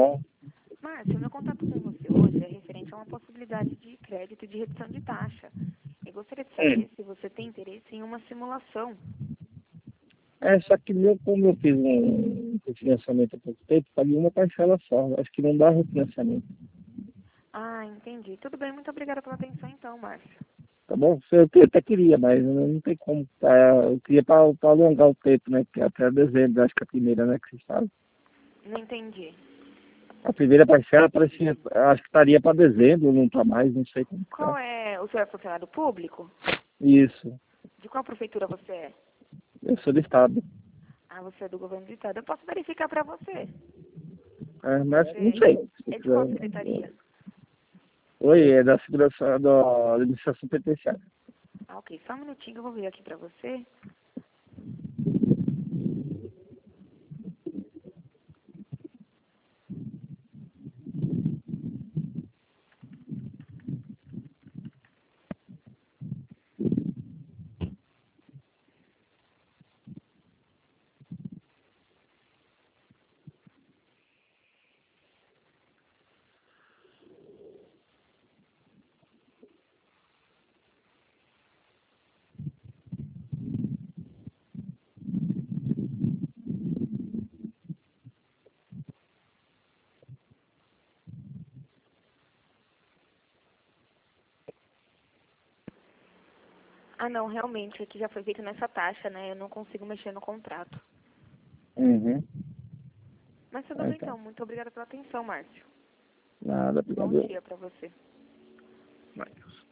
bom. Márcio, meu contato com você hoje é referente a uma possibilidade de crédito e de redução de taxa. Eu gostaria de saber se você tem interesse em uma simulação. Só que como eu fiz um refinanciamento há pouco tempo, paguei uma parcela só. Acho que não dá refinanciamento. Ah, entendi. Tudo bem, muito obrigada pela atenção então, Márcio. Tá bom? Eu até queria, mas não tem como. Tá? Eu queria para alongar o tempo, né? Que é até dezembro, acho que é a primeira, né? Que vocês falam. Não entendi. A primeira parcela parecia, acho que estaria para dezembro, não está mais, não sei como Qual está. é... O senhor é funcionário público? Isso, De qual prefeitura você é? eu sou do estado. Ah, você é do governo do estado. Eu posso verificar para você. Mas não Você sei. Se é de qual quiser. secretaria? Oi, é da segurança da administração penitenciária. Ah, ok. Só um minutinho, eu vou ver aqui para você. Ah, não, realmente, aqui já foi feito nessa taxa, né? Eu não consigo mexer no contrato. Uhum. Mas tudo bem, Então, então. Muito obrigada pela atenção, Márcio. nada, Bom obrigado. dia para você. Vai.